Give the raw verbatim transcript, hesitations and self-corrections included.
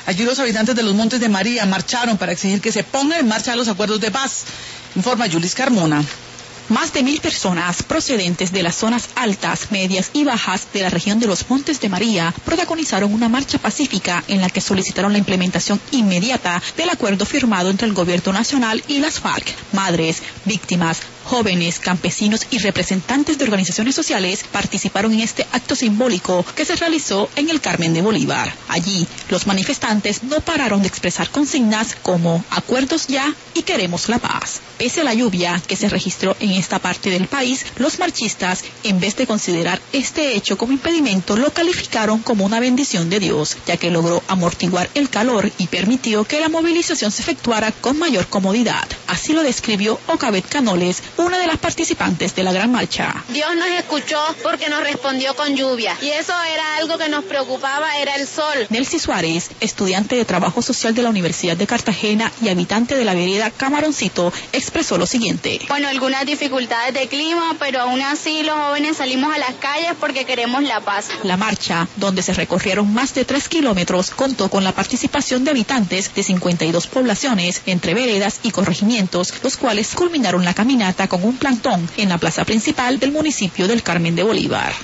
Allí los habitantes de los Montes de María marcharon para exigir que se pongan en marcha los acuerdos de paz. Informa Yulis Carmona. Más de mil personas procedentes de las zonas altas, medias y bajas de la región de los Montes de María protagonizaron una marcha pacífica en la que solicitaron la implementación inmediata del acuerdo firmado entre el Gobierno Nacional y las FARC. Madres, víctimas, jóvenes, campesinos y representantes de organizaciones sociales participaron en este acto simbólico que se realizó en el Carmen de Bolívar. Allí, los manifestantes no pararon de expresar consignas como acuerdos ya y queremos la paz. Pese a la lluvia que se registró en esta parte del país, los marchistas, en vez de considerar este hecho como impedimento, lo calificaron como una bendición de Dios, ya que logró amortiguar el calor y permitió que la movilización se efectuara con mayor comodidad. Así lo describió Ocabet Canoles, una de las participantes de la gran marcha. Dios nos escuchó porque nos respondió con lluvia, y eso era algo que nos preocupaba, era el sol. Nelcy Suárez, estudiante de Trabajo Social de la Universidad de Cartagena y habitante de la vereda Camaroncito, expresó lo siguiente. Bueno, algunas dificultades de clima, pero aún así los jóvenes salimos a las calles porque queremos la paz. La marcha, donde se recorrieron más de tres kilómetros, contó con la participación de habitantes de cincuenta y dos poblaciones, entre veredas y corregimientos, los cuales culminaron la caminata con un plantón en la plaza principal del municipio del Carmen de Bolívar.